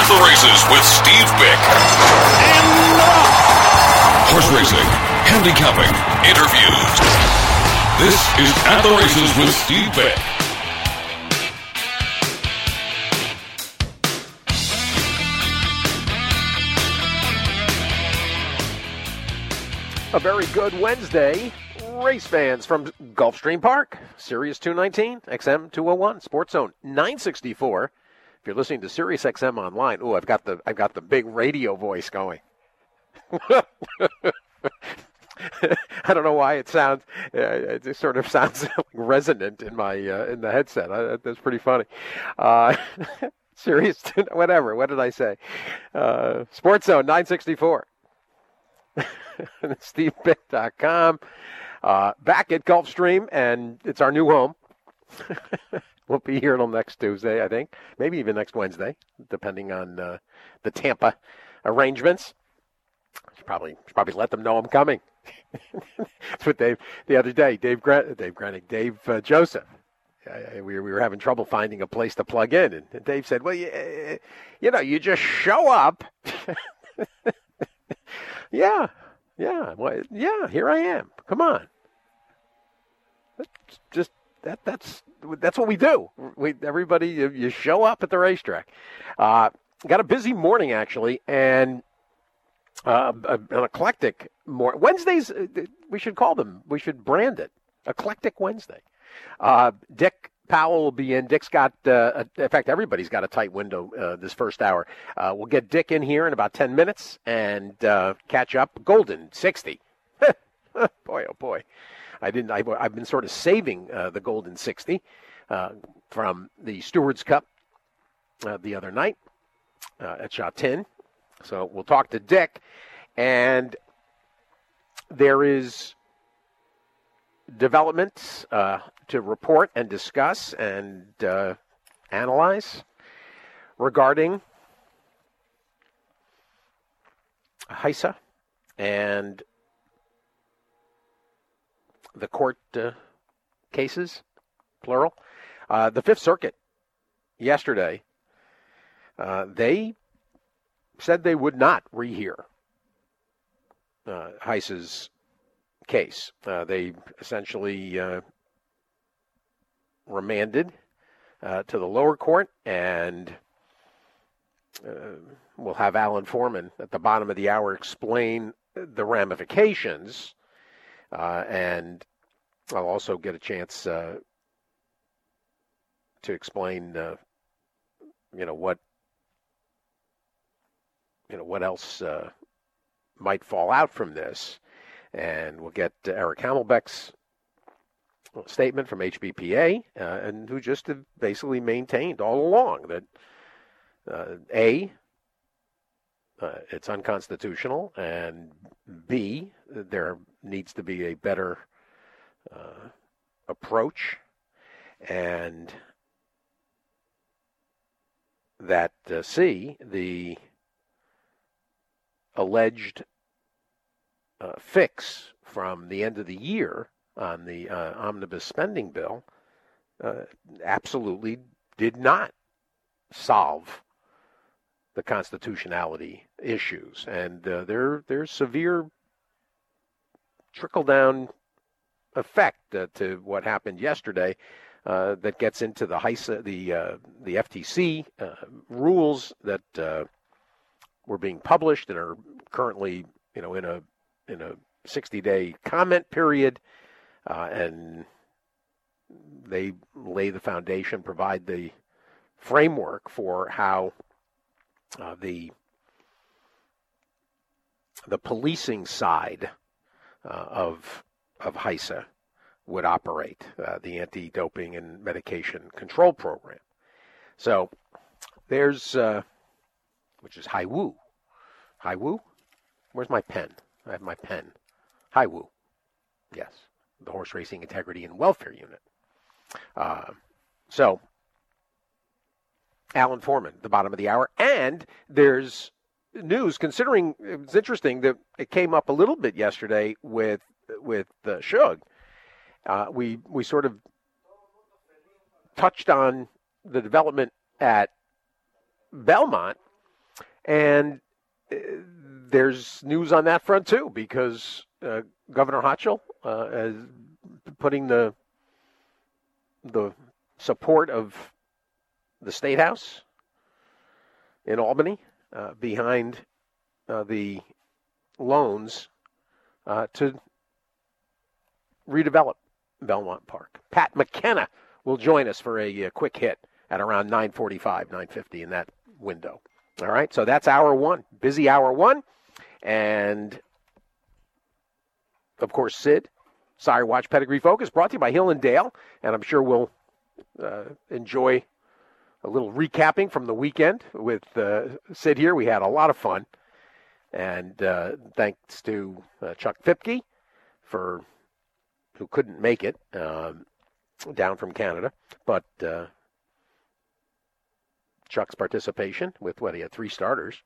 At the Races with Steve Bick. Horse racing, handicapping, interviews. This is At the Races with Steve Bick. A very good Wednesday, race fans from Gulfstream Park, Sirius 219, XM 201, Sports Zone 964. If you're listening to Sirius XM online, I've got the big radio voice going. I don't know why it sounds. It just sort of sounds resonant in my in the headset. That's pretty funny. Sirius, whatever. What did I say? Sports Zone 964. SteveBick.com. Back at Gulfstream, and it's our new home. We'll be here until next Tuesday, I think. Maybe even next Wednesday, depending on the Tampa arrangements. Should probably let them know I'm coming. That's what Dave, the other day, Dave Joseph. We were having trouble finding a place to plug in, and Dave said, well, you just show up. Yeah, here I am. Come on. That's what we do. Everybody, you show up at the racetrack. Got a busy morning, actually, and an eclectic morning. Wednesdays, we should call them, we should brand it, Eclectic Wednesday. Dick Powell will be in. Dick's got, in fact, everybody's got a tight window this first hour. We'll get Dick in here in about 10 minutes and catch up. Golden 60. Boy, oh boy. I've been sort of saving the Golden 60 from the Stewards Cup the other night at Chatin. So we'll talk to Dick. And there is developments to report and discuss and analyze regarding HISA and the court cases, plural. The Fifth Circuit yesterday, they said they would not rehear HISA's case. They essentially remanded to the lower court, and we'll have Alan Foreman at the bottom of the hour explain the ramifications, and I'll also get a chance to explain, what else might fall out from this. And we'll get Eric Hamelbeck's statement from HBPA, and who just have basically maintained all along that it's unconstitutional, and B, there needs to be a better approach, and that C, the alleged fix from the end of the year on the omnibus spending bill absolutely did not solve the constitutionality issues. And there's severe trickle-down effect to what happened yesterday that gets into the HISA, the FTC rules that were being published and are currently, in a 60-day comment period, and they lay the foundation, provide the framework for how the policing side of HISA would operate, the anti-doping and medication control program. So there's, which is HIWU. HIWU? Where's my pen? I have my pen. HIWU. Yes, the Horse Racing Integrity and Welfare Unit. So, Alan Foreman, the bottom of the hour. And there's news, considering it's interesting that it came up a little bit yesterday with Shug. We sort of touched on the development at Belmont, And there's news on that front, too, because Governor Hochul is putting the support of the State House in Albany behind the loans to redevelop Belmont Park. Pat McKenna will join us for a quick hit at around 9:45, 9:50 in that window. All right, so that's hour one, busy hour one. And, of course, Sid, Sire Watch Pedigree Focus, brought to you by Hill and Dale. And I'm sure we'll enjoy a little recapping from the weekend with Sid here. We had a lot of fun. And thanks to Chuck Fipke, who couldn't make it down from Canada. But Chuck's participation with he had 3 starters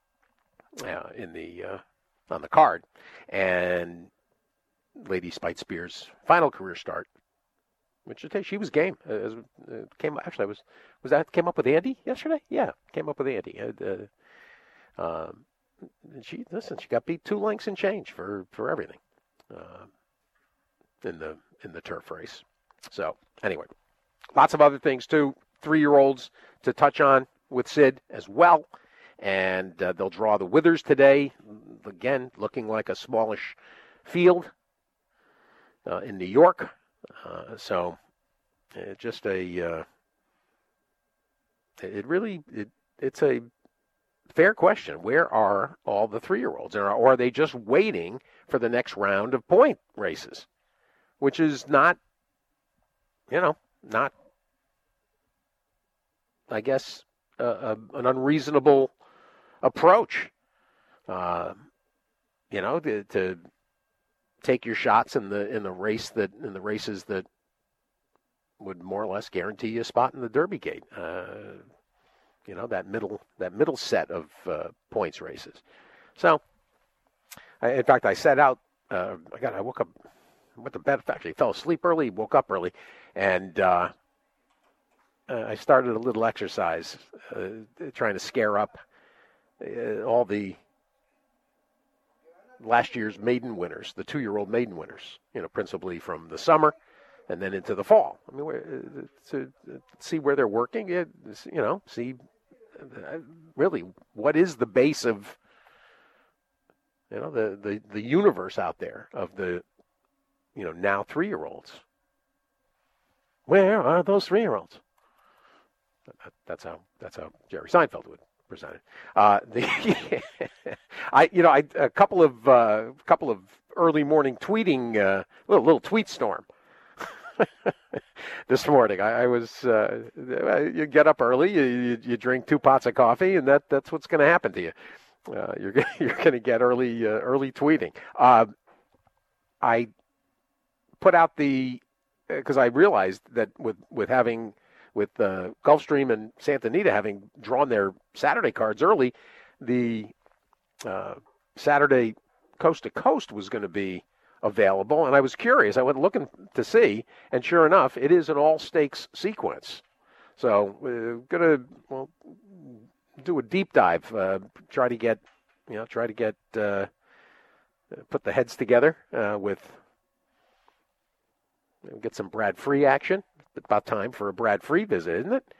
on the card, and Lady Spite Spears' final career start, which she was game. Came up with Andy yesterday. Yeah, came up with Andy. She got beat 2 lengths and change for everything in the turf race. So anyway, lots of other things too. 3-year-olds to touch on with Sid as well. And they'll draw the Withers today. Again, looking like a smallish field in New York. So just it's a fair question. Where are all the 3-year-olds? Or are they just waiting for the next round of point races? Which is not, I guess, an unreasonable approach, to take your shots in the races that would more or less guarantee you a spot in the Derby gate. That middle set of points races. So, in fact, I set out. I woke up, went to bed. Actually, fell asleep early, woke up early, and I started a little exercise, trying to scare up all the last year's maiden winners, the 2-year-old maiden winners, principally from the summer and then into the fall. I mean, to see where they're working, see really what is the base of, the universe out there of the, now 3-year-olds. Where are those 3-year-olds? That's how Jerry Seinfeld would present it. A couple of early morning tweeting, little tweet storm this morning. I was you get up early, you drink 2 pots of coffee, and that's what's going to happen to you. You're going to get early tweeting. I put out because I realized that with Gulfstream and Santa Anita having drawn their Saturday cards early, the Saturday Coast to Coast was going to be available, and I was curious. I went looking to see, and sure enough, it is an all-stakes sequence. So we're going to do a deep dive, try to get put the heads together get some Brad Free action. It's about time for a Brad Free visit, isn't it?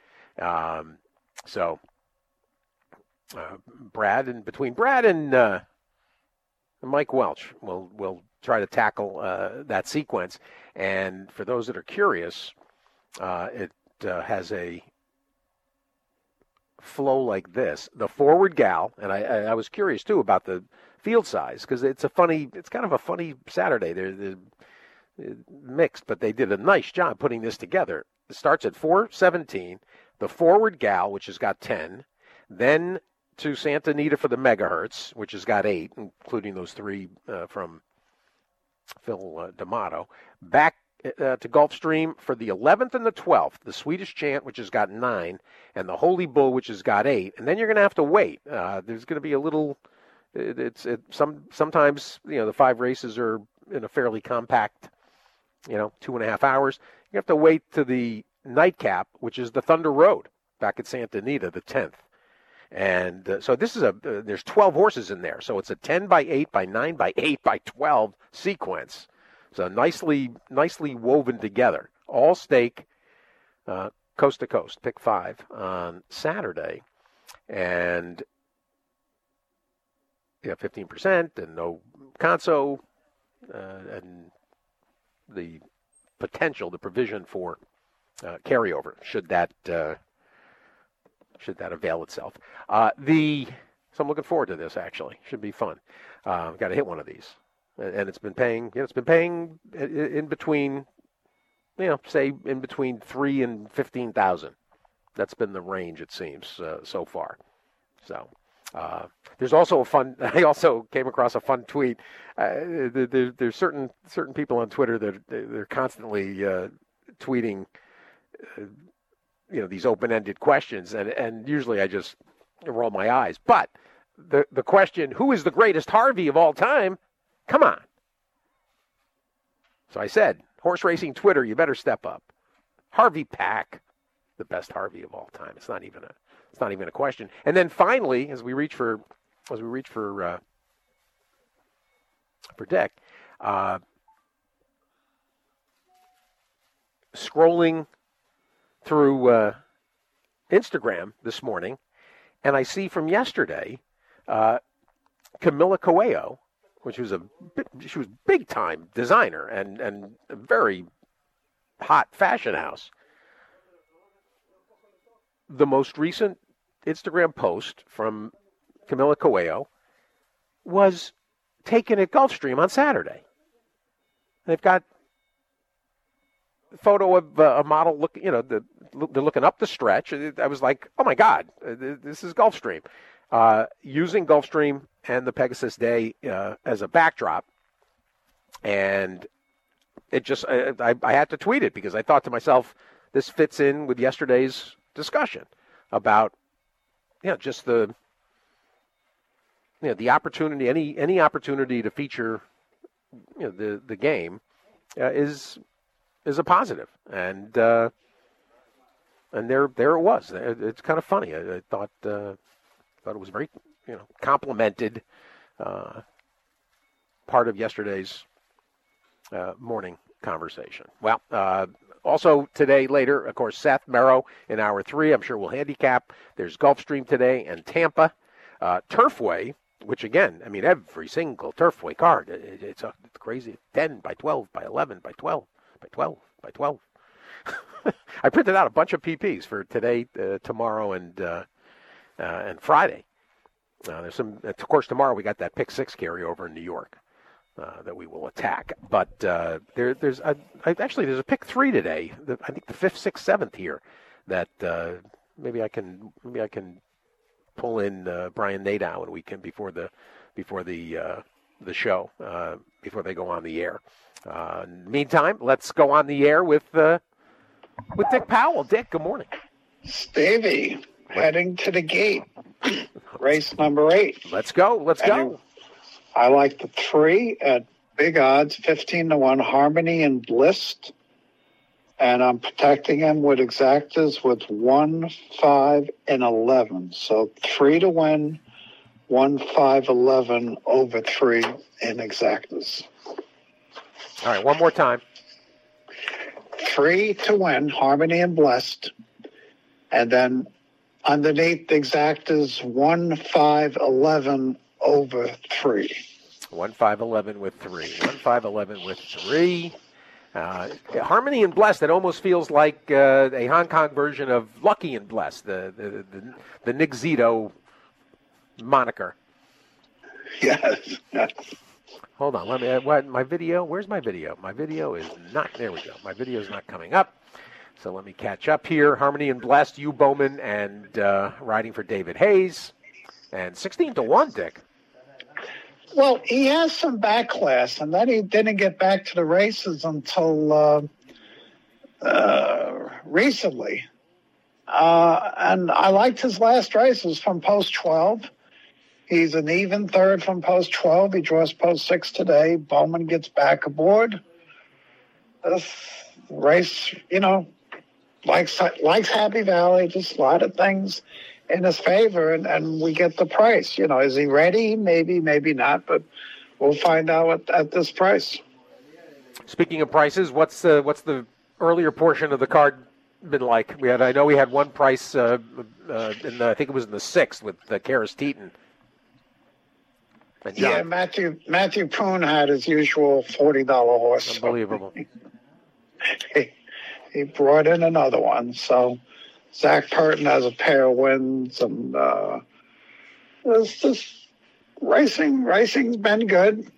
Between Brad and Mike Welch, we'll try to tackle that sequence. And for those that are curious, it has a flow like this. The forward gal, and I was curious too about the field size, because it's kind of a funny Saturday. They're mixed, but they did a nice job putting this together. It starts at 4:17. The forward gal, which has got 10, then to Santa Anita for the megahertz, which has got 8, including those 3 from Phil D'Amato. Back to Gulfstream for the 11th and the 12th, the Swedish Chant, which has got 9, and the Holy Bull, which has got 8. And then you're going to have to wait. There's going to be a little. Sometimes the 5 races are in a fairly compact, 2.5 hours. You have to wait to the nightcap, which is the Thunder Road back at Santa Anita, the 10th. And so this is there's 12 horses in there. So it's a 10 by 8 by 9 by 8 by 12 sequence. So nicely woven together. All stake, coast to coast, pick 5 on Saturday. And 15% and no conso, and the potential, the provision for carryover should that avail itself. So I'm looking forward to this. Actually, should be fun. Got to hit one of these, and it's been paying. It's been paying in between, say in between 3,000 and 15,000. That's been the range, it seems, so far. So. There's also I also came across a fun tweet. There's certain people on Twitter that they're constantly tweeting, these open-ended questions, and usually I just roll my eyes. But the question, who is the greatest Harvey of all time? Come on. So I said, horse racing Twitter, you better step up. Harvey Pack, the best Harvey of all time. It's not even a question. And then finally, as we reach for Dick, scrolling through Instagram this morning, and I see from yesterday, Camila Cabello, she was big time designer and a very hot fashion house. The most recent Instagram post from Camila Cabello was taken at Gulfstream on Saturday. They've got a photo of a model looking, they're looking up the stretch. I was like, oh my God, this is Gulfstream. Using Gulfstream and the Pegasus Day as a backdrop. And it just, I had to tweet it because I thought to myself, this fits in with yesterday's discussion about, just the opportunity, any opportunity to feature, the game is a positive, and there it was. It's kind of funny. I thought it was very, complimented part of yesterday's morning conversation. Well, also today, later, of course, Seth Merrow in hour 3. I'm sure we'll handicap. There's Gulfstream today and Tampa. Turfway, which again, every single Turfway card, it's crazy. 10 by 12 by 11 by 12 by 12 by 12. I printed out a bunch of PPs for today, tomorrow, and Friday. There's some, of course, tomorrow we got that pick 6 carryover in New York. That we will attack, but there's a pick 3 today. I think the 5th, 6th, 7th here. That maybe I can pull in Brian Nadeau and we can before the show before they go on the air. Meantime, let's go on the air with Dick Powell. Dick, good morning. Stevie, heading to the gate. Race number 8. Let's go. I like the 3 at big odds, 15-1, Harmony and Bliss. And I'm protecting him with exactas with 1, 5, and 11. So 3 to win, 1, 5, 11 over 3 in exactas. All right, one more time. 3 to win, Harmony and Bliss. And then underneath the exactas, 1, 5, 11 over 3. 1, 5, 11 with 3. 1, 5, 11 with 3. Harmony and Blessed, it almost feels like a Hong Kong version of Lucky and Blessed, the Nick Zito moniker. Yes. Hold on, let me. My video? Where's my video? My video is not. There we go. My video is not coming up. So let me catch up here. Harmony and Blessed, Hugh Bowman, and riding for David Hayes, and 16-1, Dick. Well, he has some backlash, and then he didn't get back to the races until recently. And I liked his last races from post 12. He's an even third from post 12. He draws post 6 today. Bowman gets back aboard. This race, likes Happy Valley, just a lot of things in his favor, and we get the price. Is he ready? Maybe, maybe not, but we'll find out at this price. Speaking of prices, what's the earlier portion of the card been like? I know we had one price I think it was in the 6th with Karis Teton. Yeah, Matthew Poon had his usual $40 horse. Unbelievable. He brought in another one. So Zach Purton has a pair of wins, and it's just racing's been good.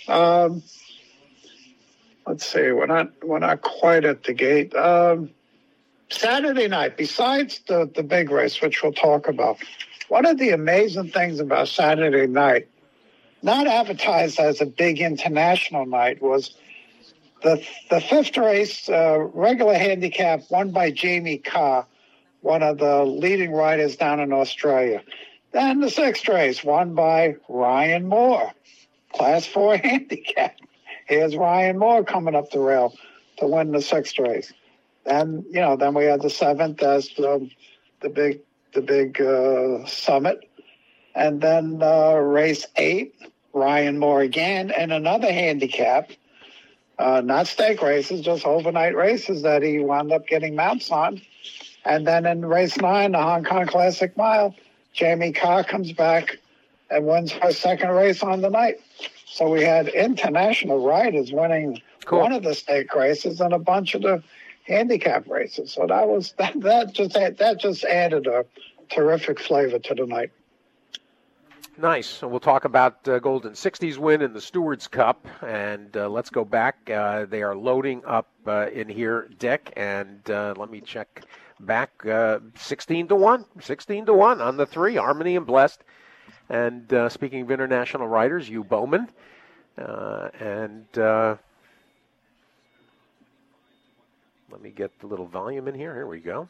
Let's see, we're not quite at the gate. Saturday night, besides the big race, which we'll talk about, one of the amazing things about Saturday night, not advertised as a big international night, was the 5th race, regular handicap, won by Jamie Carr, one of the leading riders down in Australia. Then the 6th race, won by Ryan Moore, Class 4 handicap. Here's Ryan Moore coming up the rail to win the 6th race. And, then we had the 7th as the big summit. And then race 8, Ryan Moore again, and another handicap, not stake races, just overnight races that he wound up getting mounts on. And then in race 9, the Hong Kong Classic Mile, Jamie Carr comes back and wins her 2nd race on the night. So we had international riders winning one of the stake races and a bunch of the handicap races. So that just added a terrific flavor to the night. Nice. So we'll talk about Golden 60's win in the Stewards Cup, and let's go back. They are loading up in here, Dick, and let me check back. 16-1, 16-1 on the 3, Harmony and Blessed. And speaking of international riders, Hugh Bowman, and let me get the little volume in here. Here we go.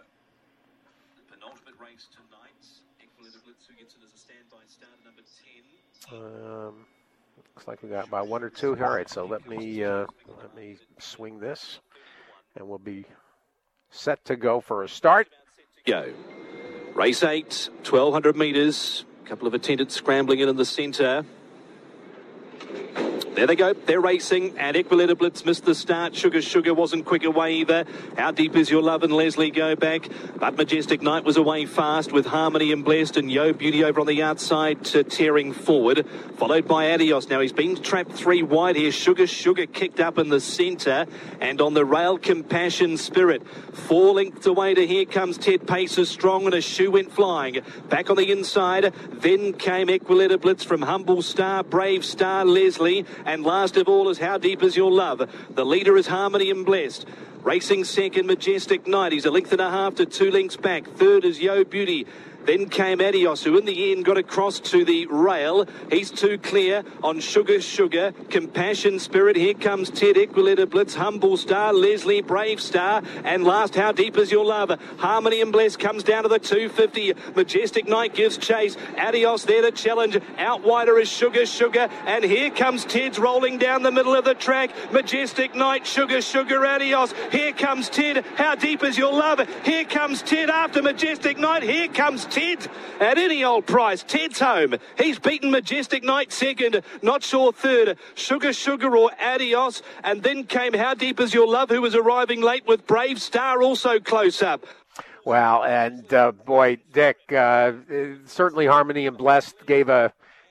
Looks like we got about 1 or 2 here. All right, so let me swing this, and we'll be set to go for a start. Go. Race 8, 1,200 metres. A couple of attendants scrambling in the centre. There they go. They're racing, and Equilata Blitz missed the start. Sugar wasn't quick away either. How Deep Is Your Love and Leslie go back. But Majestic Night was away fast with Harmony and Blessed, and Yo Beauty over on the outside tearing forward. Followed by Adios. Now he's been trapped 3 wide here. Sugar kicked up in the centre. And on the rail, Compassion Spirit. 4 lengths away to Here Comes Ted. Pace is strong and a shoe went flying. Back on the inside. Then came Equilata Blitz from Humble Star, Brave Star, Leslie. And last of all is How Deep Is Your Love. The leader is Harmony and Blessed. Racing second, Majestic Night. He's 1.5 lengths to 2 lengths back. Third is Yo Beauty. Then came Adios, who in the end got across to the rail. He's 2 clear on Sugar, Compassion Spirit. Here comes Ted, Equilata Blitz, Humble Star, Leslie, Brave Star, and last, How Deep Is Your Love. Harmony and Bless comes down to the 250. Majestic Night gives chase. Adios there to challenge. Out wider is Sugar, and here comes Ted's rolling down the middle of the track. Majestic Night, Sugar, Adios. Here comes Ted. How Deep Is Your Love? Here comes Ted after Majestic Night. Here comes Ted at any old price. Ted's home. He's beaten Majestic Night second. Not sure third. Sugar or Adios. And then came How Deep Is Your Love, who was arriving late with Brave Star also close up. Wow, and boy, Dick, certainly Harmony and Blessed gave a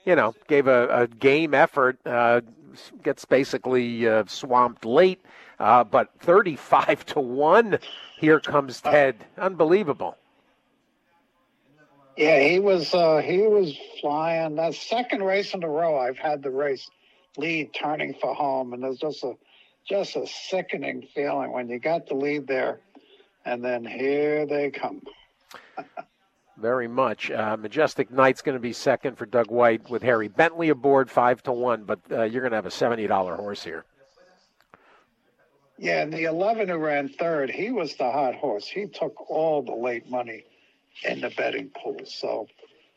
game effort. Gets basically swamped late, but 35-1. Here comes Ted. Unbelievable. Yeah, he was flying. That 2nd race in a row, I've had the race lead turning for home, and there's just a sickening feeling when you got the lead there, and then here they come. Very much. Majestic Night's going to be second for Doug White with Harry Bentley aboard, 5-1, but you're going to have a $70 horse here. Yeah, and the 11 who ran third, he was the hot horse. He took all the late money in the betting pool. So,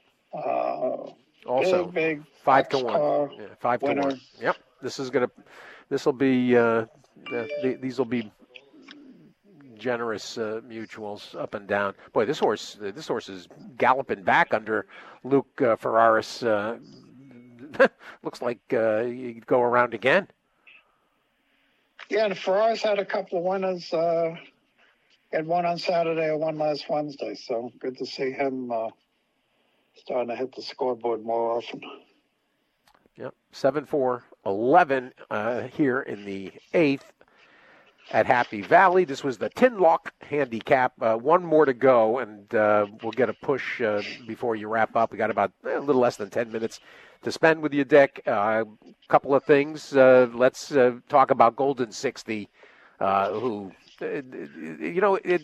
also big 5-1. Yeah, 5-1. Winner. Yep. These will be generous mutuals up and down. Boy, this horse is galloping back under Luke Ferraris. Looks like you go around again. Yeah, and Ferraris had a couple of winners. Had one on Saturday and one last Wednesday. So good to see him starting to hit the scoreboard more often. Yep, 7-4-11 here in the 8th at Happy Valley. This was the Tinlock handicap. One more to go, and we'll get a push before you wrap up. We got about a little less than 10 minutes to spend with you, Dick. A couple of things. Let's talk about Golden 60, who, it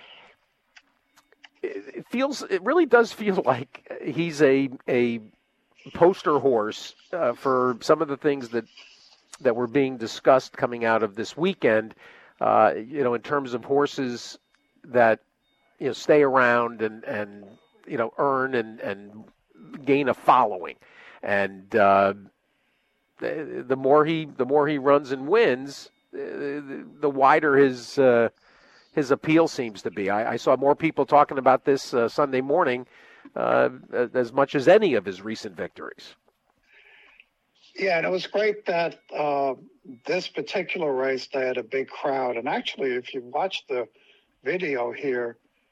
really does feel like he's a poster horse for some of the things that were being discussed coming out of this weekend, in terms of horses that, stay around and earn and gain a following. And the more he runs and wins, the wider his appeal seems to be. I saw more people talking about this Sunday morning as much as any of his recent victories. Yeah, and it was great that this particular race, they had a big crowd. And actually, if you watch the video here,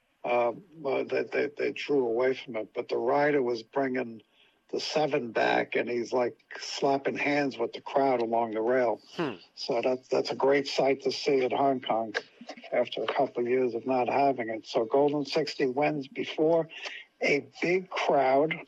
they drew away from it. But the rider was bringing the 7 back, and he's like slapping hands with the crowd along the rail. So that's a great sight to see at Hong Kong after a couple of years of not having it. So Golden 60 wins before a big crowd.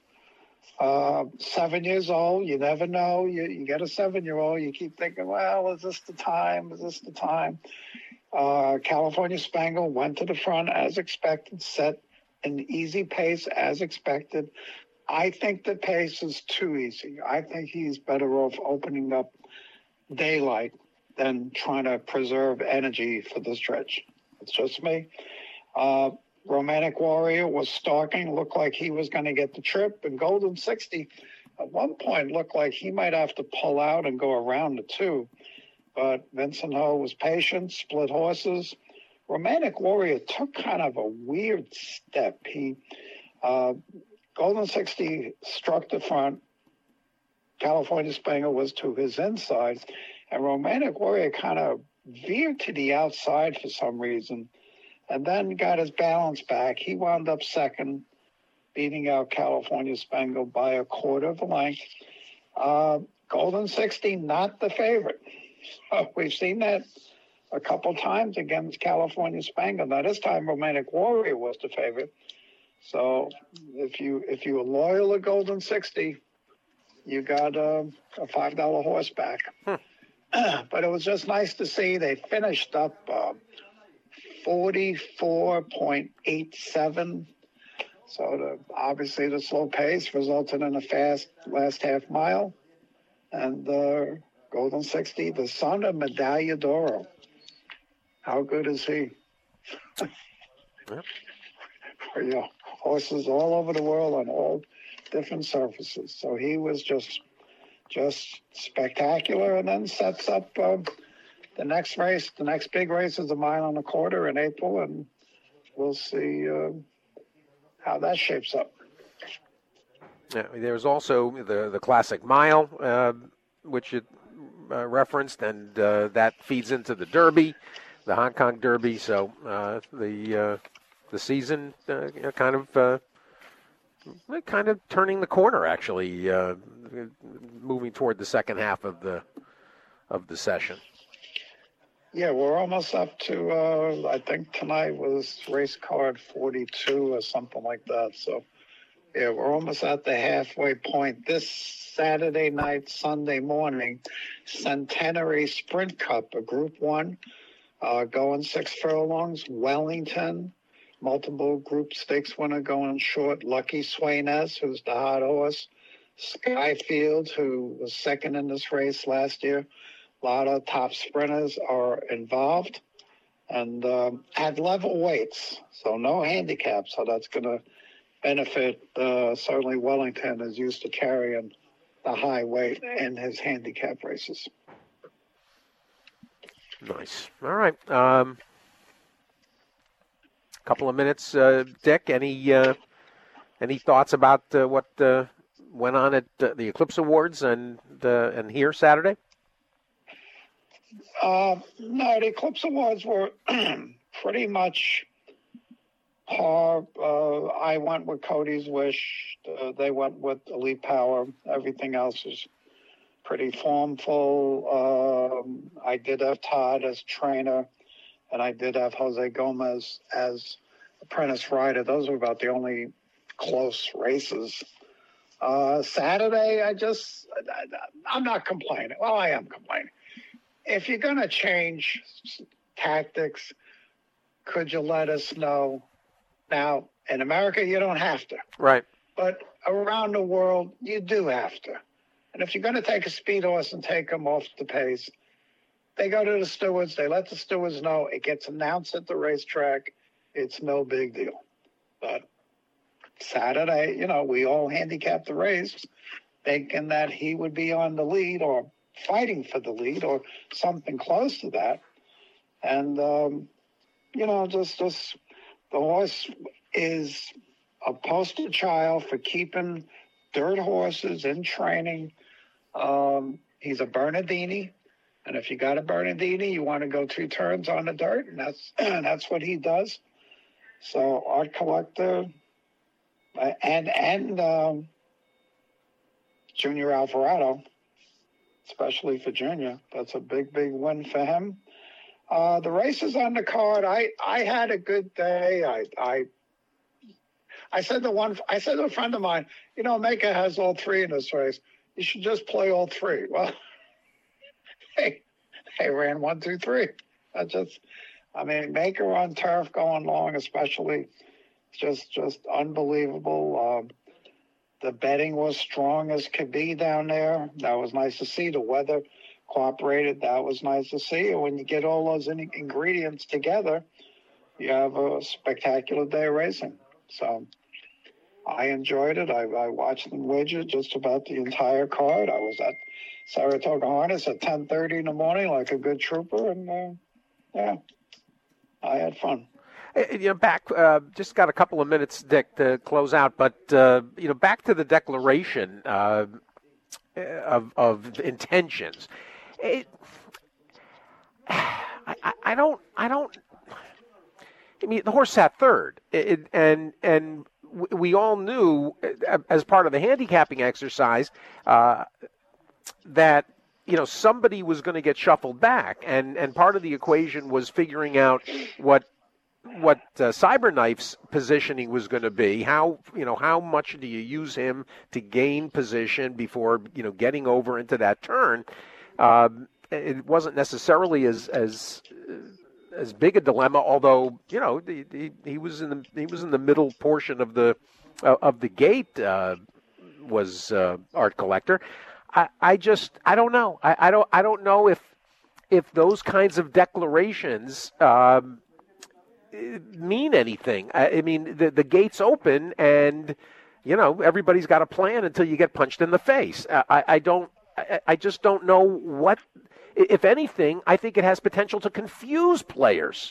7 years old, you never know. You get a 7-year-old, you keep thinking, well, is this the time? Is this the time? California Spangle went to the front as expected, set an easy pace as expected. I think the pace is too easy. I think he's better off opening up daylight than trying to preserve energy for the stretch. It's just me. Romantic Warrior was stalking, looked like he was going to get the trip, and Golden 60 at one point looked like he might have to pull out and go around the 2. But Vincent Ho was patient, split horses. Romantic Warrior took kind of a weird step. Golden 60 struck the front. California Spangle was to his inside, and Romantic Warrior kind of veered to the outside for some reason, and then got his balance back. He wound up second, beating out California Spangle by a quarter of a length. Golden 60, not the favorite. We've seen that a couple times against California Spangle. Now, this time, Romantic Warrior was the favorite. So if you were loyal to Golden 60, you got a $5 horse back. But it was just nice to see they finished up 44.87. So obviously the slow pace resulted in a fast last half mile. And Golden 60, the son of Medaglia d'Oro. How good is he? Yep. Horses all over the world on all different surfaces. So he was just spectacular, and then sets up the next race. The next big race is a 1.25 miles in April, and we'll see how that shapes up. Yeah, there's also the Classic Mile, which you referenced, and that feeds into the Derby, the Hong Kong Derby. So the season kind of turning the corner, actually, moving toward the second half of the session. Yeah, we're almost up to, I think tonight was race card 42 or something like that. So, yeah, we're almost at the halfway point. This Saturday night, Sunday morning, Centenary Sprint Cup, a Group 1, going 6 furlongs, Wellington. Multiple group stakes winner going short. Lucky Swainez, who's the hot horse. Skyfield, who was second in this race last year. A lot of top sprinters are involved. And at level weights, so no handicap. So that's going to benefit. Certainly Wellington is used to carrying the high weight in his handicap races. Nice. All right. couple of minutes, Dick. Any thoughts about what went on at the Eclipse Awards and here Saturday? No, the Eclipse Awards were pretty much par. I went with Cody's Wish. They went with Elite Power. Everything else is pretty formful. I did have Todd as trainer, and I did have Jose Gomez as apprentice rider. Those were about the only close races. Saturday, I'm not complaining. Well, I am complaining. If you're going to change tactics, could you let us know? Now, in America, you don't have to. Right. But around the world, you do have to. And if you're going to take a speed horse and take them off the pace, they go to the stewards. They let the stewards know. It gets announced at the racetrack. It's no big deal. But Saturday, we all handicapped the race thinking that he would be on the lead or fighting for the lead or something close to that. And, just the horse is a poster child for keeping dirt horses in training. He's a Bernardini. And if you got a Bernardini, you want to go 2 turns on the dirt, and that's what he does. So Art Collector and Junior Alvarado, especially for Junior, that's a big, big win for him. The races on the card, I had a good day. I said to a friend of mine, Maker has all 3 in this race. You should just play all 3. Well, they ran 1, 2, 3. Maker on turf going long, especially, just unbelievable. The betting was strong as could be down there. That was nice to see. The weather cooperated. That was nice to see. And when you get all those ingredients together, you have a spectacular day of racing. So I enjoyed it. I watched them wager just about the entire card. I was at Saratoga Harness at 10:30 in the morning like a good trooper. And, I had fun. Back, just got a couple of minutes, Dick, to close out. But, back to the declaration of intentions. I mean, the horse sat third, and we all knew as part of the handicapping exercise that somebody was going to get shuffled back, and part of the equation was figuring out what Cyberknife's positioning was going to be. How much do you use him to gain position before getting over into that turn? It wasn't necessarily as big a dilemma, although he was in the middle portion of the gate. Was Art Collector. I don't know. I don't know if those kinds of declarations mean anything. I mean, the gate's open, and everybody's got a plan until you get punched in the face. I just don't know what. If anything, I think it has potential to confuse players.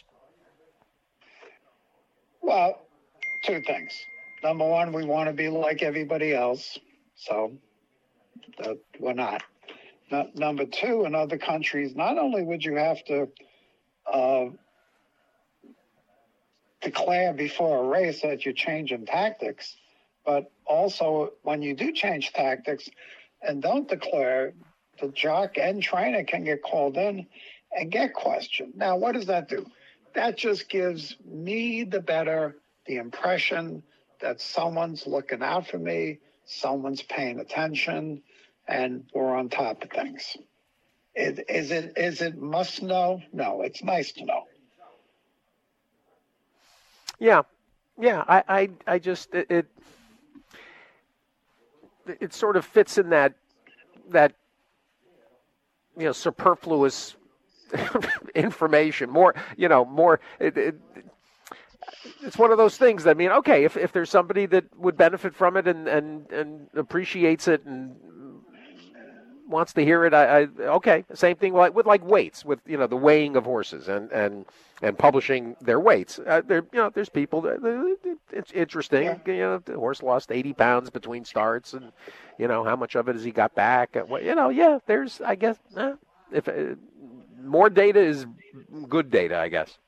Well, 2 things. Number one, we want to be like everybody else, so we're not. Number 2, in other countries, not only would you have to declare before a race that you're changing tactics, but also when you do change tactics and don't declare, the jock and trainer can get called in and get questioned. Now, what does that do? That just gives me the impression that someone's looking out for me, someone's paying attention, and we're on top of things. Is it must know? No, it's nice to know. Yeah. I just it sort of fits in that superfluous information. More. It's one of those things. I mean, okay, if there's somebody that would benefit from it and appreciates it and wants to hear it, okay. Same thing with weights, with the weighing of horses and publishing their weights. There's people. It's interesting. Yeah. The horse lost 80 pounds between starts, and how much of it has he got back? Yeah. There's, I guess, if more data is good data, I guess.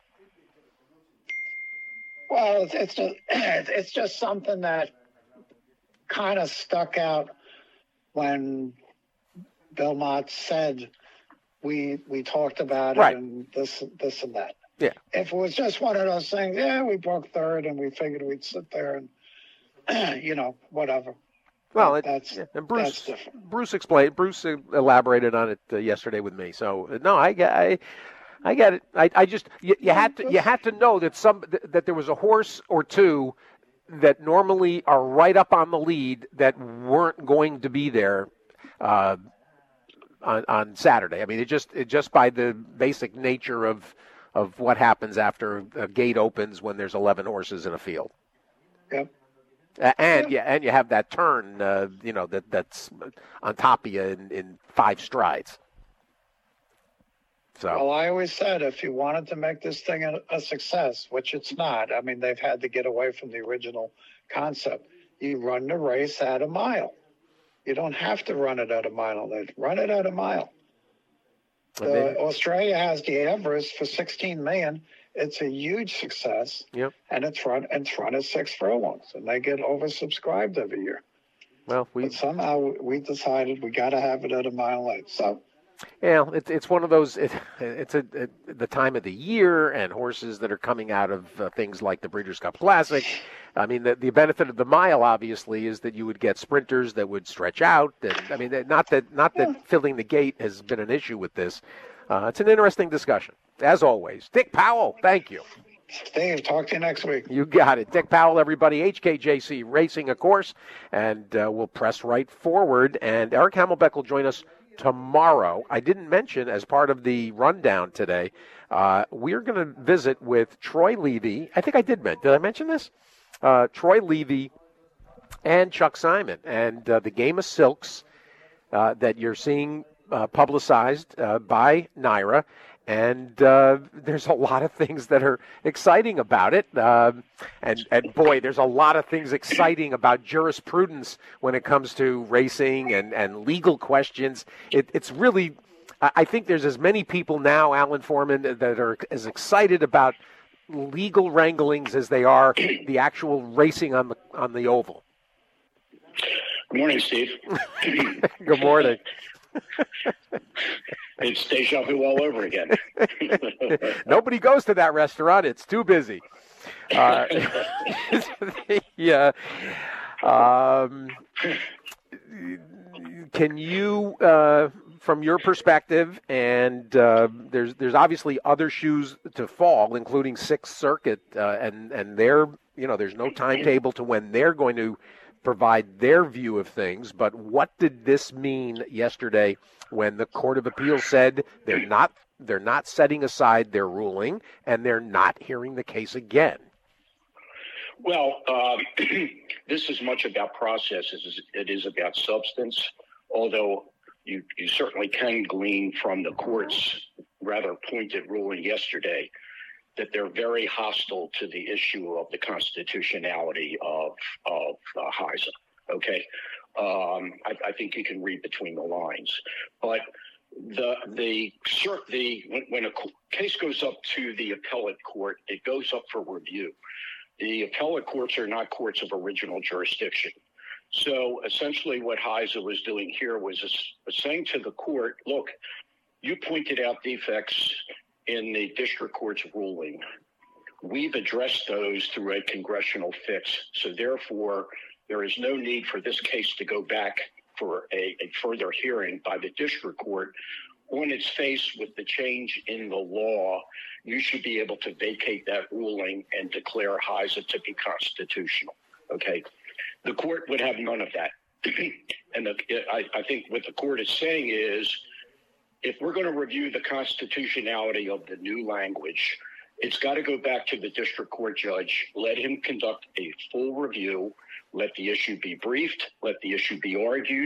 Well, it's just something that kind of stuck out when Bill Mott said we talked about it, right, and this and that. Yeah. If it was just one of those things, we broke third and we figured we'd sit there and whatever. Well, that's different. Bruce elaborated on it yesterday with me. So no, I get it. I just you had to know that there was a horse or two that normally are right up on the lead that weren't going to be there on Saturday. I mean, it just by the basic nature of what happens after a gate opens when there's 11 horses in a field. Yep. And you have that turn, that's on top of you in 5 strides. So. Well, I always said if you wanted to make this thing a success, which it's not, I mean, they've had to get away from the original concept. You run the race at a mile. You don't have to run it at a mile. Run it at a mile. Australia has the Everest for $16 million. It's a huge success. Yep. And it's run at 6 furlongs, and they get oversubscribed every year. Well, but somehow we decided we got to have it at a mile length. So. Yeah, it's one of those. It's the time of the year, and horses that are coming out of things like the Breeders' Cup Classic. I mean, the benefit of the mile, obviously, is that you would get sprinters that would stretch out. And I mean, not that filling the gate has been an issue with this. It's an interesting discussion, as always. Dick Powell, thank you. Steve, talk to you next week. You got it. Dick Powell, everybody, HKJC Racing, of course, and we'll press right forward. And Eric Hamelbeck will join us tomorrow. I didn't mention, as part of the rundown today, we're going to visit with Troy Levy. I think I did I mention this? Troy Levy and Chuck Simon, and the Game of Silks that you're seeing publicized by NYRA. And there's a lot of things that are exciting about it. And boy, there's a lot of things exciting about jurisprudence when it comes to racing and legal questions. It's really, I think there's as many people now, Alan Foreman, that are as excited about legal wranglings as they are the actual racing on the oval. Good morning, Steve. Good morning. It's deja vu all over again. Nobody goes to that restaurant. It's too busy. Yeah. Can you, from your perspective, and there's obviously other shoes to fall, including Sixth Circuit, and there's no timetable to when they're going to provide their view of things, but what did this mean yesterday when the Court of Appeals said they're not setting aside their ruling and they're not hearing the case again? Well, this is much about process as it is about substance, although you certainly can glean from the court's rather pointed ruling yesterday that they're very hostile to the issue of the constitutionality of HISA. Okay, I think you can read between the lines, but when a case goes up to the appellate court, it goes up for review. The appellate courts are not courts of original jurisdiction. So essentially what HISA was doing here was saying to the court, look, you pointed out defects in the district court's ruling. We've addressed those through a congressional fix. So therefore, there is no need for this case to go back for a further hearing by the district court. On its face with the change in the law, you should be able to vacate that ruling and declare HISA to be constitutional. Okay. The court would have none of that. And I think what the court is saying is, if we're going to review the constitutionality of the new language, it's got to go back to the district court judge, let him conduct a full review, let the issue be briefed, let the issue be argued,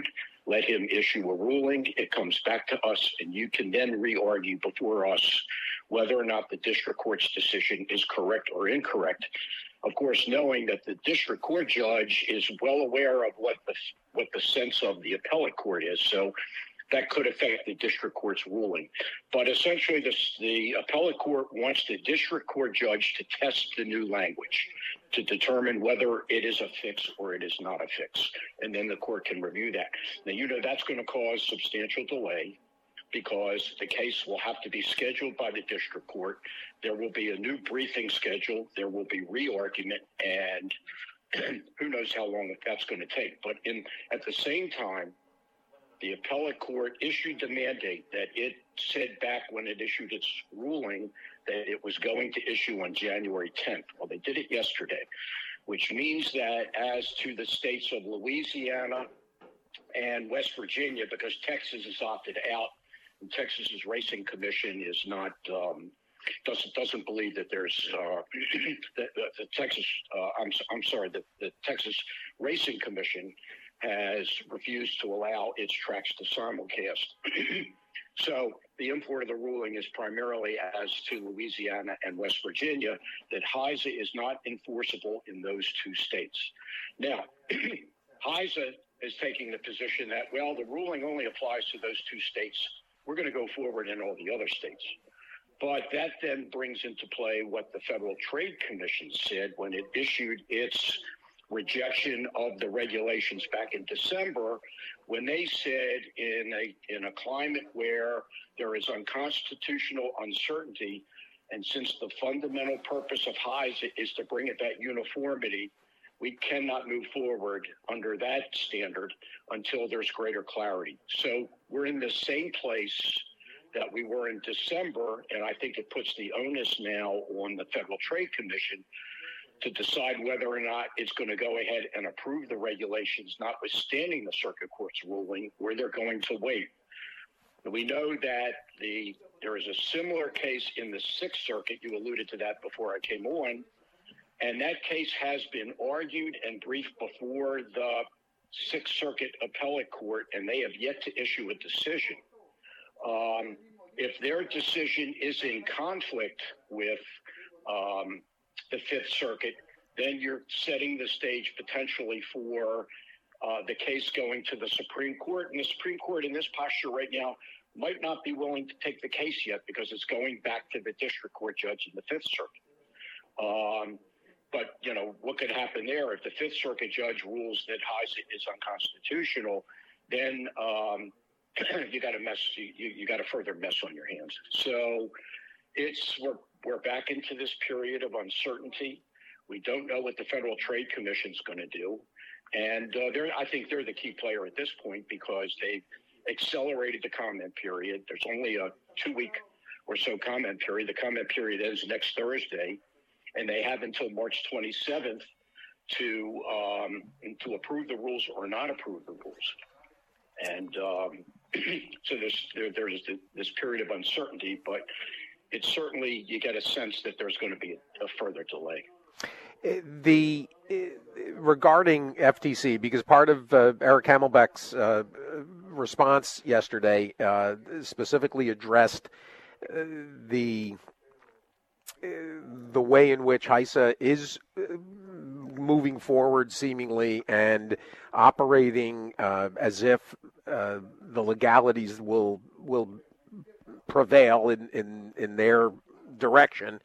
let him issue a ruling. It comes back to us, and you can then re-argue before us whether or not the district court's decision is correct or incorrect. Of course, knowing that the district court judge is well aware of what the sense of the appellate court is, so that could affect the district court's ruling. But essentially, the appellate court wants the district court judge to test the new language to determine whether it is a fix or it is not a fix. And then the court can review that. Now, that's going to cause substantial delay because the case will have to be scheduled by the district court. There will be a new briefing schedule. There will be re-argument, and who knows how long that's going to take. But at the same time, the appellate court issued the mandate that it said back when it issued its ruling that it was going to issue on January 10th. Well, they did it yesterday, which means that as to the states of Louisiana and West Virginia, because Texas is opted out, and Texas's Racing Commission is not doesn't believe that there's the Texas. The Texas Racing Commission has refused to allow its tracks to simulcast. So the import of the ruling is primarily as to Louisiana and West Virginia, that HISA is not enforceable in those two states. Now, HISA is taking the position that, well, the ruling only applies to those two states. We're going to go forward in all the other states. But that then brings into play what the Federal Trade Commission said when it issued its rejection of the regulations back in December, when they said in a climate where there is unconstitutional uncertainty, and since the fundamental purpose of HISA is to bring about uniformity, we cannot move forward under that standard until there's greater clarity. So we're in the same place that we were in December, and I think it puts the onus now on the Federal Trade Commission to decide whether or not it's going to go ahead and approve the regulations, notwithstanding the circuit court's ruling, or they're going to wait. We know that there is a similar case in the Sixth Circuit. You alluded to that before I came on. And that case has been argued and briefed before the Sixth Circuit Appellate Court, and they have yet to issue a decision. If their decision is in conflict with the Fifth Circuit, then you're setting the stage potentially for the case going to the Supreme Court. And the Supreme Court in this posture right now might not be willing to take the case yet because it's going back to the district court judge in the Fifth Circuit. But, what could happen there if the Fifth Circuit judge rules that HISA is unconstitutional, then you got a mess. You got a further mess on your hands. So we're back into this period of uncertainty. We don't know what the Federal Trade Commission is going to do. And I think they're the key player at this point because they've accelerated the comment period. There's only a 2-week or so comment period. The comment period ends next Thursday, and they have until March 27th to approve the rules or not approve the rules. And so there's this period of uncertainty, but it's certainly, you get a sense that there's going to be a further delay. Regarding FTC, because part of Eric Hamelbeck's response yesterday specifically addressed the way in which HISA is moving forward seemingly and operating as if the legalities will prevail in their direction.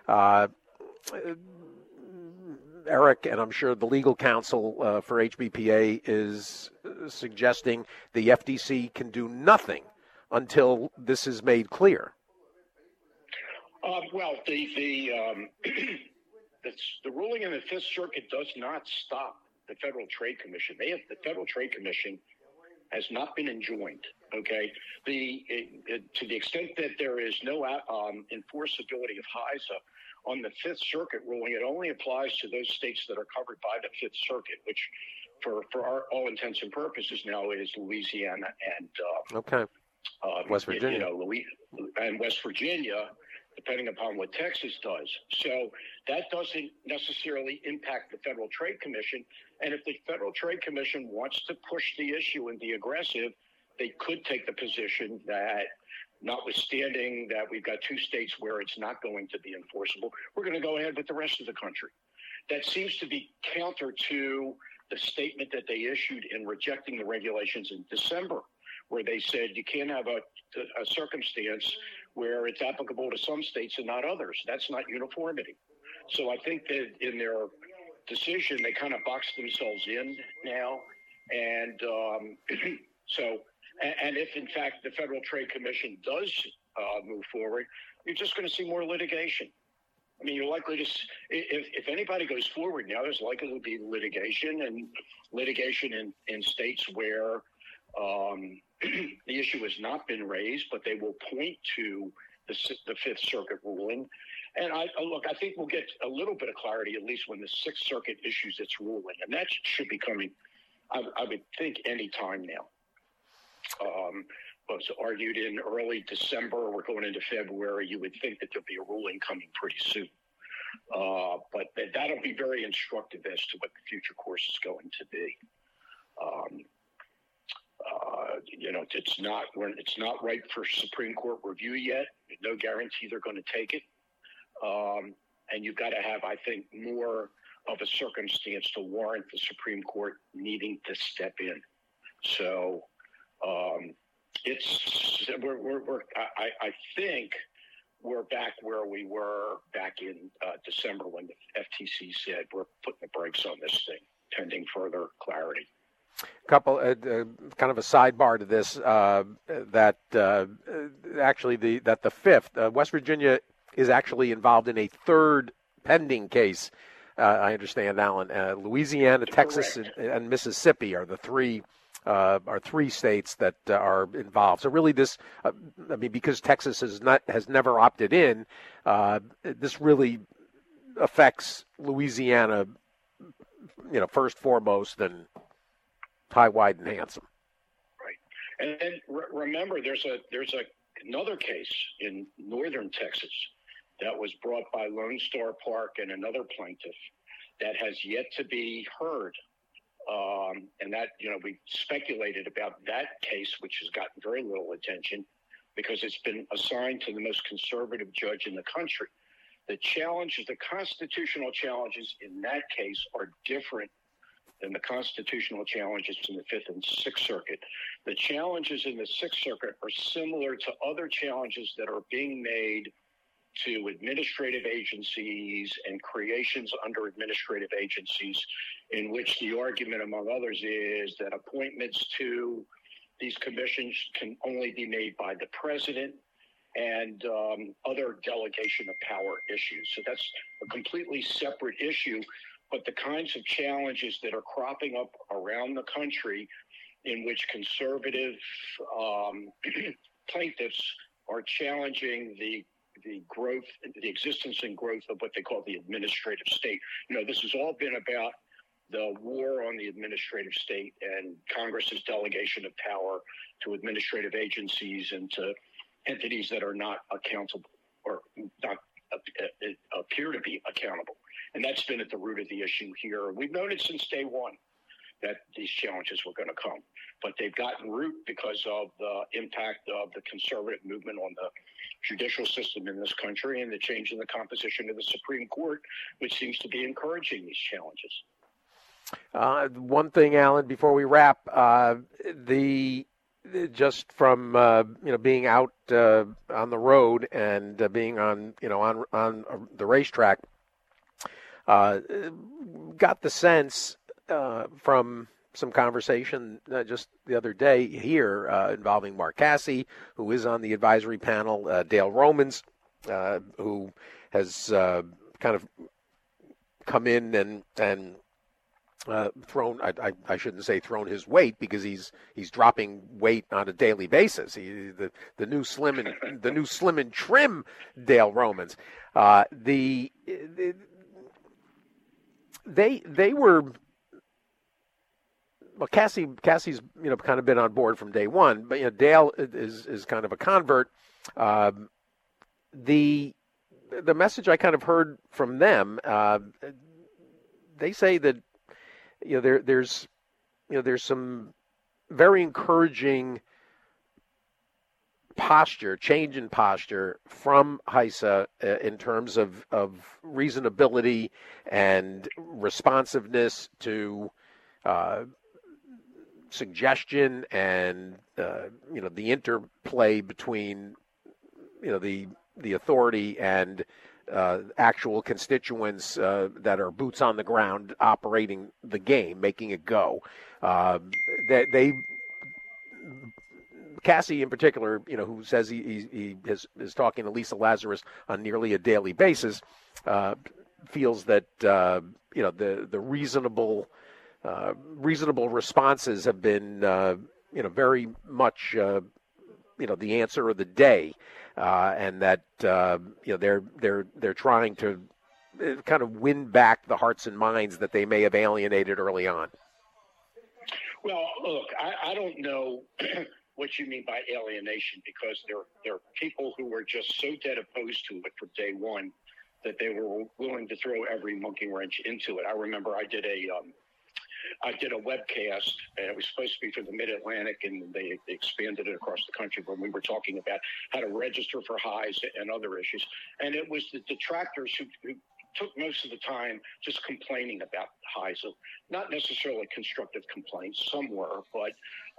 Eric, and I'm sure the legal counsel for HBPA is suggesting the FTC can do nothing until this is made clear. Well, the ruling in the Fifth Circuit does not stop the Federal Trade Commission. The Federal Trade Commission has not been enjoined. Okay, to the extent that there is no enforceability of HISA on the Fifth Circuit ruling, it only applies to those states that are covered by the Fifth Circuit, which, for all intents and purposes, now is Louisiana and West Virginia. and West Virginia. depending upon what Texas does. So that doesn't necessarily impact the Federal Trade Commission. And if the Federal Trade Commission wants to push the issue and be aggressive, they could take the position that, notwithstanding that we've got 2 states where it's not going to be enforceable, we're going to go ahead with the rest of the country. That seems to be counter to the statement that they issued in rejecting the regulations in December, where they said you can't have a circumstance where it's applicable to some states and not others. That's not uniformity. So I think that in their decision, they kind of boxed themselves in now. And and if, in fact, the Federal Trade Commission does move forward, you're just going to see more litigation. I mean, you're likely to, if anybody goes forward now, there's likely to be litigation in states where the issue has not been raised, but they will point to the Fifth Circuit ruling. And I think we'll get a little bit of clarity, at least when the Sixth Circuit issues its ruling. And that should be coming, I would think, any time now. It was argued in early December. We're going into February. You would think that there'll be a ruling coming pretty soon. But that'll be very instructive as to what the future course is going to be. It's not right for Supreme Court review yet. There's no guarantee they're going to take it. And you've got to have, I think, more of a circumstance to warrant the Supreme Court needing to step in. So I think we're back where we were back in December when the FTC said we're putting the brakes on this thing, pending further clarity. Couple, kind of a sidebar to this, that the Fifth, West Virginia is actually involved in a third pending case. I understand, Alan. Louisiana, Texas, and Mississippi are the three states that are involved. So really, this, because Texas has never opted in, this really affects Louisiana, first foremost, and high, wide, and handsome. Right, and then remember, there's another case in northern Texas that was brought by Lone Star Park and another plaintiff that has yet to be heard. And that, we speculated about that case, which has gotten very little attention because it's been assigned to the most conservative judge in the country. The constitutional challenges in that case are different than the constitutional challenges in the Fifth and Sixth Circuit. The challenges in the Sixth Circuit are similar to other challenges that are being made to administrative agencies and creations under administrative agencies, in which the argument, among others, is that appointments to these commissions can only be made by the president and other delegation of power issues. So that's a completely separate issue. But the kinds of challenges that are cropping up around the country in which conservative plaintiffs are challenging the growth, the existence and growth of what they call the administrative state. This has all been about the war on the administrative state and Congress's delegation of power to administrative agencies and to entities that are not accountable or not appear to be accountable. And that's been at the root of the issue here. We've known it since day one that these challenges were going to come, but they've gotten root because of the impact of the conservative movement on the judicial system in this country and the change in the composition of the Supreme Court, which seems to be encouraging these challenges. One thing, Alan, before we wrap, just from being out on the road and being on the racetrack, got the sense from some conversation just the other day here involving Mark Casse, who is on the advisory panel, Dale Romans, who has kind of come in and thrown, I shouldn't say thrown his weight, because he's dropping weight on a daily basis. The new slim and trim Dale Romans. They were. Well, Cassie's kind of been on board from day one, but Dale is kind of a convert. The the message I kind of heard from them, they say that there's some very encouraging change in posture from HISA in terms of reasonability and responsiveness to suggestion and the interplay between the authority and actual constituents that are boots on the ground operating the game, making it go. Cassie, in particular, who says he is talking to Lisa Lazarus on nearly a daily basis, feels that the reasonable responses have been very much the answer of the day, and that they're trying to kind of win back the hearts and minds that they may have alienated early on. Well, look, I don't know what you mean by alienation, because there are people who were just so dead opposed to it from day one that they were willing to throw every monkey wrench into it. I remember I did a webcast, and it was supposed to be for the Mid-Atlantic, and they expanded it across the country when we were talking about how to register for highs and other issues. And it was the detractors who took most of the time just complaining about highs, not necessarily constructive complaints. Some were, but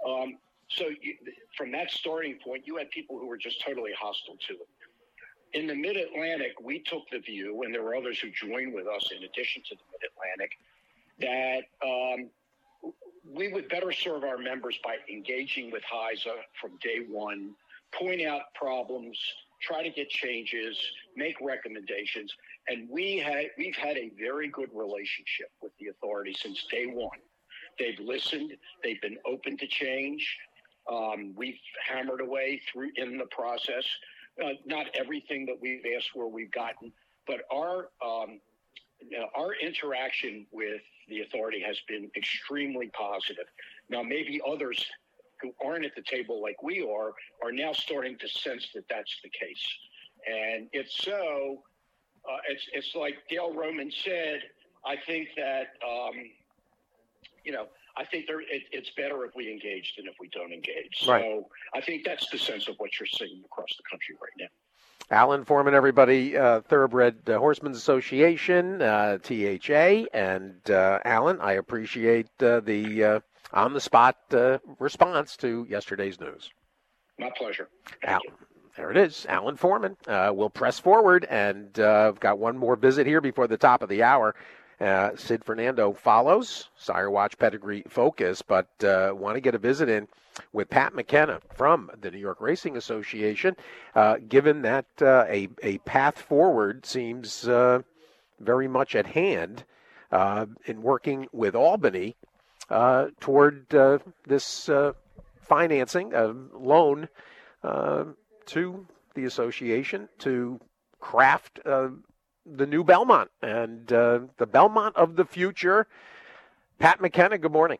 from that starting point, you had people who were just totally hostile to it. In the Mid-Atlantic, we took the view, and there were others who joined with us in addition to the Mid-Atlantic, that we would better serve our members by engaging with HISA from day one, point out problems, try to get changes, make recommendations. And we've had a very good relationship with the authority since day one. They've listened. They've been open to change. We've hammered away in the process. Not everything that we've asked for we've gotten, but our interaction with the authority has been extremely positive. Now, maybe others who aren't at the table like we are now starting to sense that that's the case. And if so, it's like Dale Roman said, I think that, I think it's better if we engage than if we don't engage. Right. So I think that's the sense of what you're seeing across the country right now. Alan Foreman, everybody, Thoroughbred Horsemen's Association, THA. And Alan, I appreciate the on-the-spot response to yesterday's news. My pleasure. There it is, Alan Foreman. We'll press forward, and I've got one more visit here before the top of the hour. Sid Fernando follows, Sire Watch Pedigree Focus, but want to get a visit in with Pat McKenna from the New York Racing Association, given that a path forward seems very much at hand in working with Albany toward this financing, a loan to the association to craft the new Belmont and the Belmont of the future. Pat McKenna, good morning.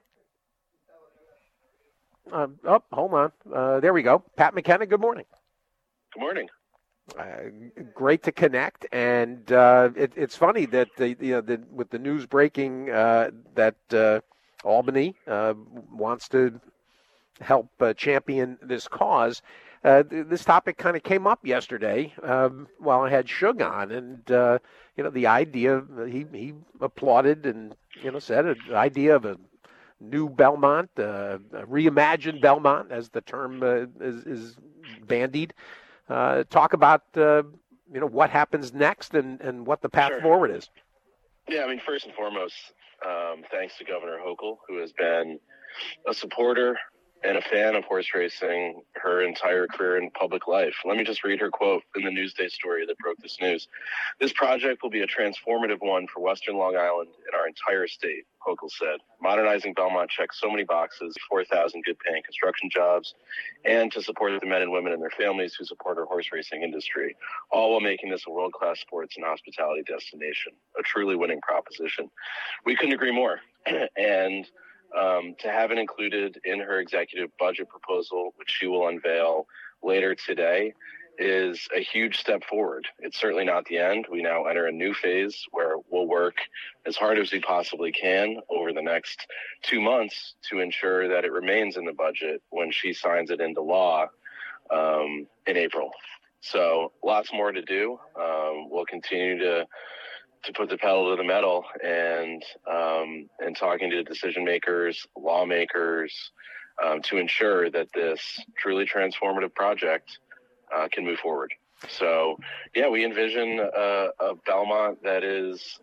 Hold on. There we go. Pat McKenna, good morning. Good morning. Great to connect, and it's funny that with the news breaking that Albany wants to help champion this cause. This topic kind of came up yesterday while I had Shug on, and the idea he applauded and said an idea of a new Belmont, a reimagined Belmont, as the term is bandied. Talk about what happens next and what the path forward is. Yeah, I mean, first and foremost, thanks to Governor Hochul, who has been a supporter and a fan of horse racing her entire career in public life. Let me just read her quote in the Newsday story that broke this news. "This project will be a transformative one for Western Long Island and our entire state," Hochul said. "Modernizing Belmont checks so many boxes, 4,000 good-paying construction jobs, and to support the men and women and their families who support our horse racing industry, all while making this a world-class sports and hospitality destination. A truly winning proposition." We couldn't agree more. And to have it included in her executive budget proposal, which she will unveil later today, is a huge step forward. It's certainly not the end. We now enter a new phase where we'll work as hard as we possibly can over the next 2 months to ensure that it remains in the budget when she signs it into law in April. So lots more to do. We'll continue to put the pedal to the metal and talking to decision makers, lawmakers, to ensure that this truly transformative project can move forward. So, yeah, we envision a Belmont that is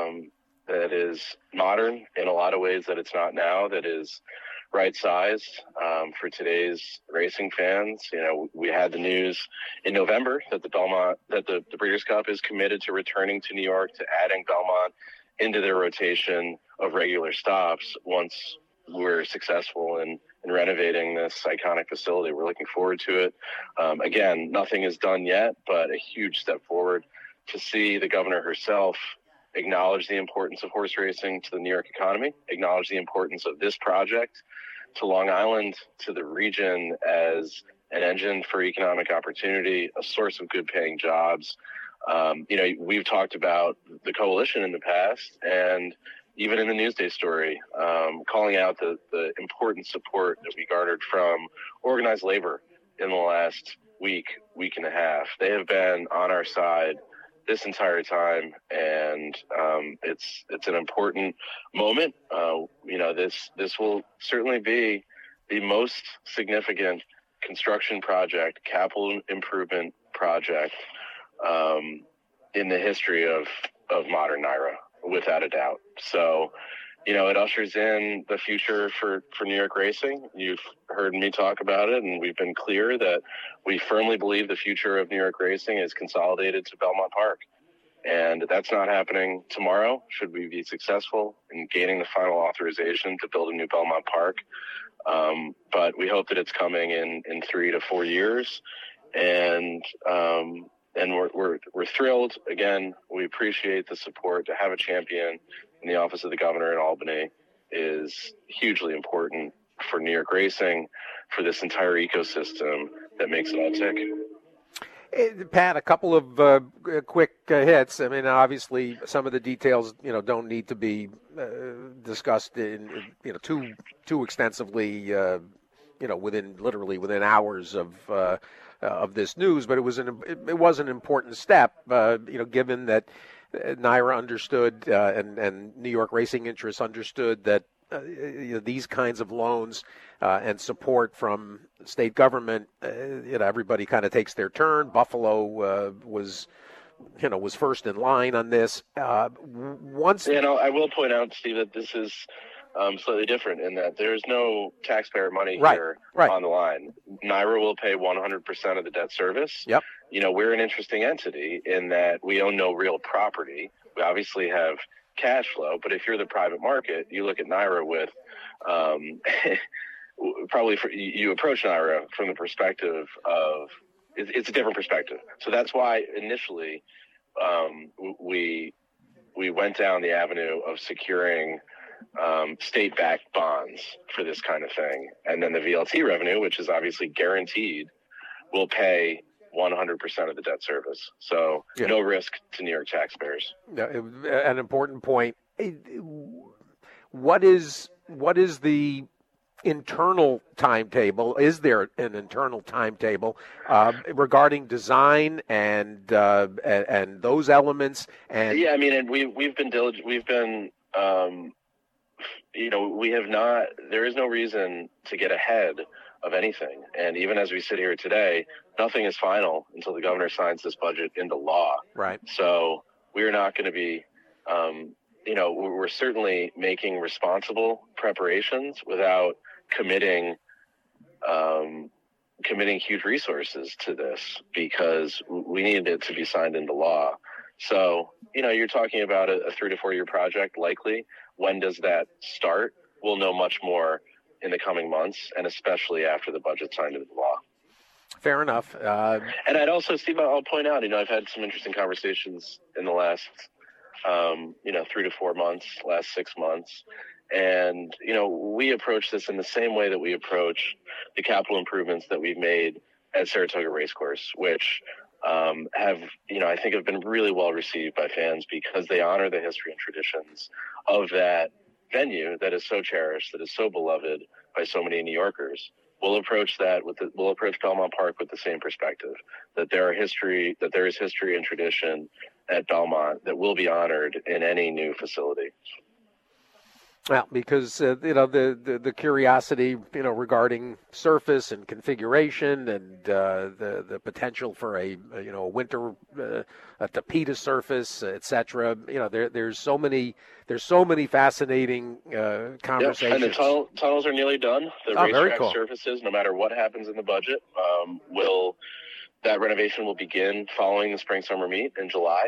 modern in a lot of ways that it's not now, that is right-sized for today's racing fans. You know, we had the news in November that the Breeders' Cup is committed to returning to New York, to adding Belmont into their rotation of regular stops once we're successful in renovating this iconic facility. We're looking forward to it. Again, nothing is done yet, but a huge step forward to see the governor herself acknowledge the importance of horse racing to the New York economy, acknowledge the importance of this project to Long Island, to the region as an engine for economic opportunity, a source of good paying jobs. You know, we've talked about the coalition in the past, and even in the Newsday story, calling out the important support that we garnered from organized labor in the last week and a half. They have been on our side this entire time, and it's an important moment. You know, this will certainly be the most significant construction project, capital improvement project in the history of modern NYRA, without a doubt. So, you know, it ushers in the future for New York racing. You've heard me talk about it, and we've been clear that we firmly believe the future of New York racing is consolidated to Belmont Park. And that's not happening tomorrow, should we be successful in gaining the final authorization to build a new Belmont Park. But we hope that it's coming in 3 to 4 years. And we're thrilled. Again, we appreciate the support. To have a champion in the office of the governor in Albany is hugely important for New York racing, for this entire ecosystem that makes it all tick. Pat, a couple of quick hits. I mean, obviously, some of the details, you know, don't need to be discussed in, you know, too extensively, you know, within hours of this news. But it was an important step, you know, given that NYRA understood and New York racing interests understood that you know, these kinds of loans and support from state government, you know, everybody kind of takes their turn. Buffalo was first in line on this. Once, you know, I will point out, Steve, that this is slightly different in that there's no taxpayer money here on the line. NYRA will pay 100% of the debt service. Yep. You know, we're an interesting entity in that we own no real property. We obviously have cash flow, but if you're the private market, you look at NYRA with you approach NYRA from the perspective of it's a different perspective. So that's why initially we went down the avenue of securing state-backed bonds for this kind of thing, and then the VLT revenue, which is obviously guaranteed, will pay 100% of the debt service. So no risk to New York taxpayers. An important point. What is the internal timetable? Is there an internal timetable regarding design and those elements? And yeah, I mean, and we've been diligent. We've been, you know, we have not. There is no reason to get ahead of anything. And even as we sit here today, nothing is final until the governor signs this budget into law. Right. So we're not going to be, you know, we're certainly making responsible preparations without committing huge resources to this, because we need it to be signed into law. So, you know, you're talking about a 3 to 4 year project, likely. When does that start? We'll know much more in the coming months, and especially after the budget's signed into law. Fair enough. And I'd also, Steve, I'll point out, you know, I've had some interesting conversations in the last, 3 to 4 months, last 6 months. And, you know, we approach this in the same way that we approach the capital improvements that we've made at Saratoga Racecourse, which have, I think have been really well received by fans because they honor the history and traditions of that venue that is so cherished, that is so beloved by so many New Yorkers. We'll approach Belmont Park with the same perspective, that there is history and tradition at Belmont that will be honored in any new facility. Well, because the curiosity regarding surface and configuration and the potential for a winter a Tapeta surface, etc. There's so many fascinating conversations. Yep. And the tunnels are nearly done. The racetrack cool. surfaces, no matter what happens in the budget, that renovation will begin following the spring-summer meet in July.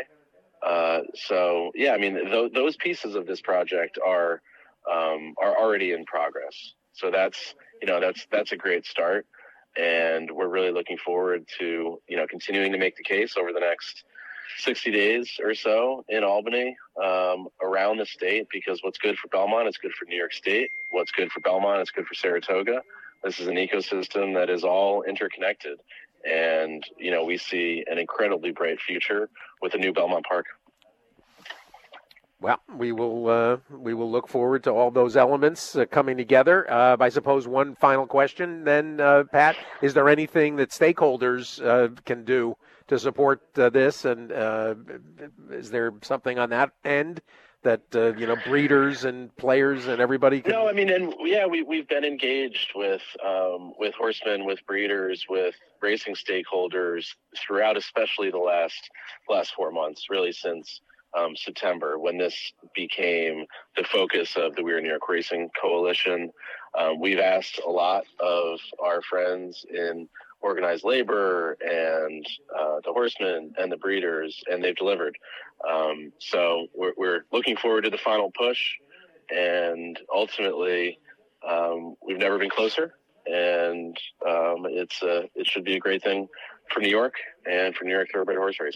Those pieces of this project are already in progress. So that's a great start, and we're really looking forward to continuing to make the case over the next 60 days or so in Albany, around the state, because what's good for Belmont is good for New York State. What's good for Belmont is good for Saratoga. This is an ecosystem that is all interconnected, and we see an incredibly bright future with a new Belmont Park. Well, we will look forward to all those elements coming together. I suppose one final question then, Pat, is there anything that stakeholders can do to support this? And is there something on that end that, breeders and players and everybody can... No, we've been engaged with horsemen, with breeders, with racing stakeholders throughout, especially the last 4 months, really since September, when this became the focus of the We Are New York Racing Coalition. We've asked a lot of our friends in organized labor and the horsemen and the breeders, and they've delivered. So we're looking forward to the final push, and ultimately we've never been closer, and it should be a great thing for New York and for New York Thoroughbred Horse Race.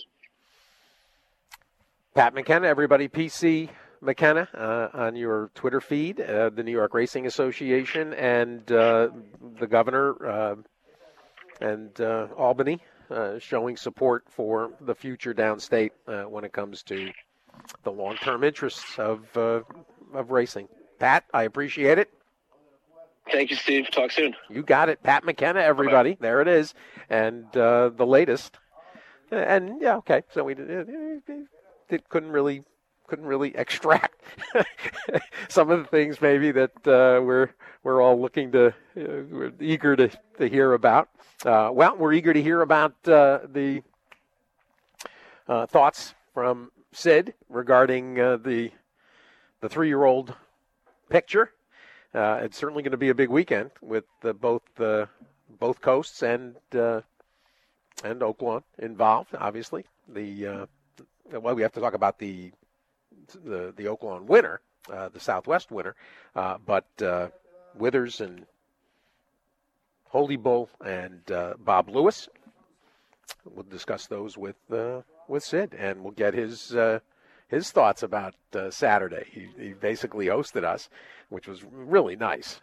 Pat McKenna, everybody, PC McKenna on your Twitter feed, the New York Racing Association, and the governor and Albany showing support for the future downstate when it comes to the long-term interests of racing. Pat, I appreciate it. Thank you, Steve. Talk soon. You got it. Pat McKenna, everybody. Bye-bye. There it is. And the latest. And, yeah, okay. So we couldn't really extract some of the things maybe that we're all looking to, we're eager to hear about. We're eager to hear about the thoughts from Sid regarding the 3-year-old picture. It's certainly going to be a big weekend with both coasts and Oaklawn involved. Obviously, we have to talk about the Oaklawn winner, the Southwest winner, but Withers and Holy Bull and Bob Lewis. We'll discuss those with Sid, and we'll get his thoughts about Saturday. He basically hosted us, which was really nice.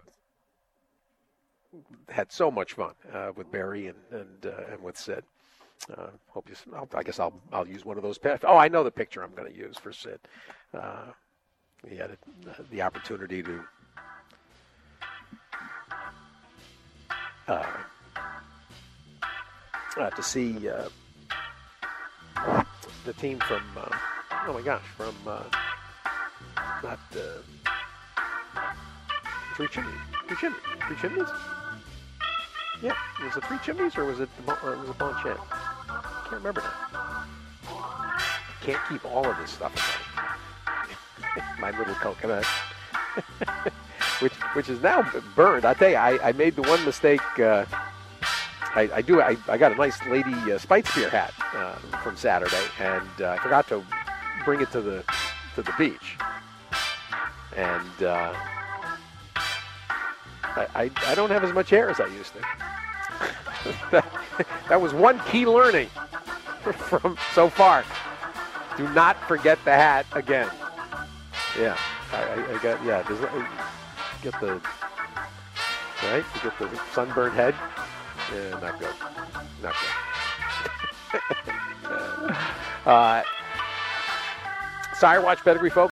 Had so much fun with Barry and with Sid. I guess I'll use one of those. Oh, I know the picture I'm going to use for Sid. He had the opportunity to see the team from Three Chimneys. Yeah, was it Three Chimneys or was it Bonchamp? I can't remember now. Can't keep all of this stuff in my little coconut, which is now burned. I tell you, I made the one mistake. I got a nice Lady Spitespear hat from Saturday, and I forgot to bring it to the beach, and I don't have as much hair as I used to. That was one key learning from so far. Do not forget the hat again. Yeah, I got get the sunburned head. Yeah, not good. Not good. Sire Watch Pedigree, folks.